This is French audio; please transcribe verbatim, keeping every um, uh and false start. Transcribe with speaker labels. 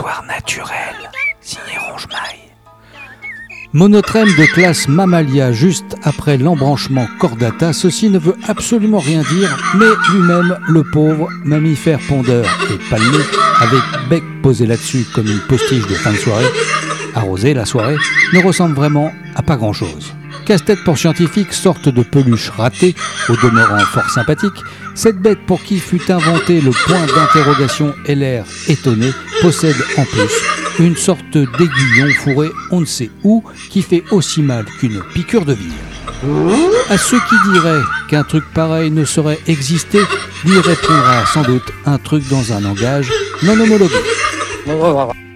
Speaker 1: laboratoire naturel, signé Ronge-Maille.
Speaker 2: Monotrème de classe Mammalia juste après l'embranchement chordata, ceci ne veut absolument rien dire, mais lui-même, le pauvre mammifère pondeur et palmé, avec bec posé là-dessus comme une postiche de fin de soirée, arrosé la soirée, ne ressemble vraiment à pas grand-chose. Casse-tête pour scientifique, sorte de peluche ratée, au demeurant fort sympathique, cette bête pour qui fut inventé le point d'interrogation et l'air étonné, possède en plus une sorte d'aiguillon fourré on ne sait où, qui fait aussi mal qu'une piqûre de vire. À ceux qui diraient qu'un truc pareil ne saurait exister, lui répondra sans doute un truc dans un langage non homologué.